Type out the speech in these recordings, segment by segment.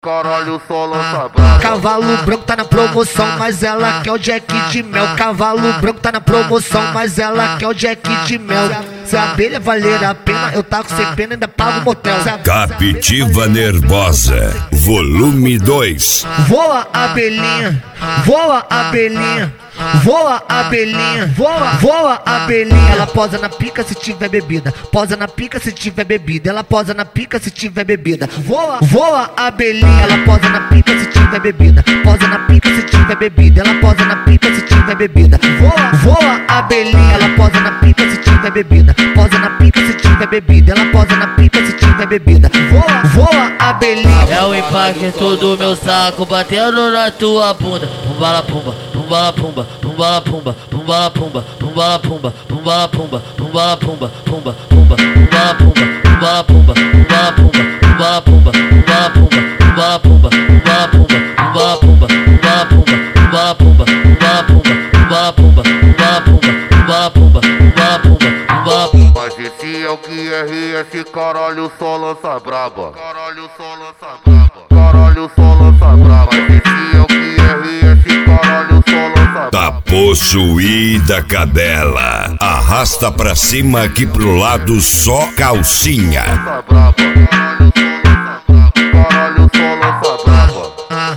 Caralho, só lança brava. Cavalo branco tá na promoção, mas ela quer o Jack de mel. Cavalo branco tá na promoção, mas ela quer o Jack de mel. Se a abelha valer a pena, eu taco sem pena e ainda pago o motel. Captiva Nervosa, volume 2. Voa abelhinha, voa abelhinha, voa abelhinha, voa abelhinha. Ela posa na pica se tiver bebida, posa na pica se tiver bebida. Ela posa na pica se tiver bebida. Voa abelhinha. Ela posa na pica se tiver bebida, posa na pica se tiver bebida. Ela posa na pica se tiver bebida. Voa abelhinha. Ela posa na pica se tiver bebida, posa na pica se tiver bebida. Ela posa na pica se tiver bebida. Voa abelhinha. É o impacto do meu saco batendo na tua bunda. Pumbala pumba, pumbala pumba, pumbala pumba, pumbala pumba, pumbala pumba, pumbala pumba, pumbala pumba, pumba pumba, pumbala pumba, pumbala pumba, pumbala pumba, pumbala pumba, pumbala pumba, pumbala pumba, pumbala pumba, pumbala pumba, pumbala pumba, pumbala pumba, pumbala pumba, pumbala pumba, pumbala pumba, pumbala pumba, pumbala pumba, pumbala pumba. Mas esse é o QRS, esse caralho só lança braba. Caralho só lança braba. Caralho só lança braba. Mas esse é o QRS, esse caralho só lança braba. Tá possuída, cadela. Arrasta pra cima aqui pro lado só calcinha. Lança braba. Caralho só lança braba.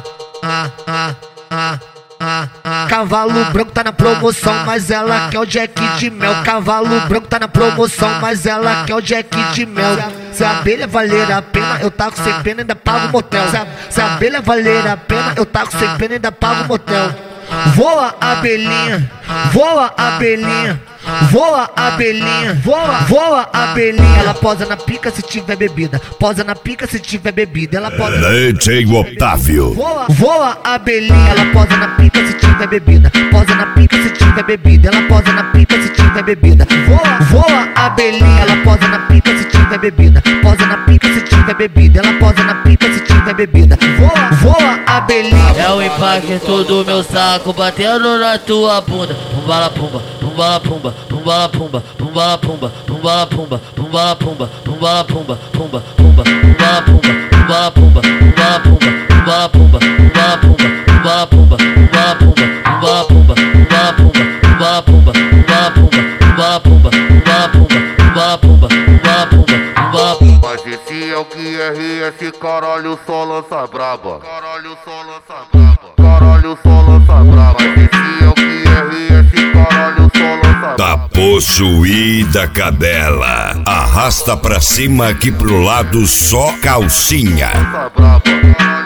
Cavalo branco tá na promoção, mas ela quer o Jack de mel. Cavalo branco tá na promoção, mas ela quer o Jack de mel. Se a abelha valer a pena, eu taco sem pena e ainda pago o motel. Se a abelha valer a pena, eu taco sem pena e ainda pago o motel. Voa abelhinha, voa abelhinha, voa abelhinha, voa abelhinha. Ela posa na pica se tiver bebida, posa na pica se tiver bebida. Ela posa DJ Otávio. Voa abelhinha. Ela posa na pica se tiver bebida, posa na pica se tiver bebida. Ela posa na pica se tiver bebida. Voa abelhinha. Ela posa na pica se tiver bebida, posa na pica se tiver bebida. Ela posa na pica se tiver bebida. Voa abelhinha. É o impacto do meu saco batendo na tua bunda. Pumbala pumba, pumbala pumba, pumbala pumba, pumbala pumba, pumbala pumba, pumbala pumba, pumbala pumba, pumba pumba, pumbala pumba, pumbala pumba, pumbala pumba, pumbala pumba, pumbala pumba, pumbala pumba, pumbala pumba, pumbala pumba, pumbala pumba, pumbala pumba, pumbala pumba, pumbala pumba, pumbala pumba, pumbala pumba, pumbala pumba, pumbala pumba. Mas esse é o QRS, esse caralho só lança braba. Caralho só lança braba. Caralho só lança braba. Mas esse é o QRS, esse caralho só lança braba. Tá possuída, cadela. Arrasta pra cima aqui pro lado só calcinha. Lança braba.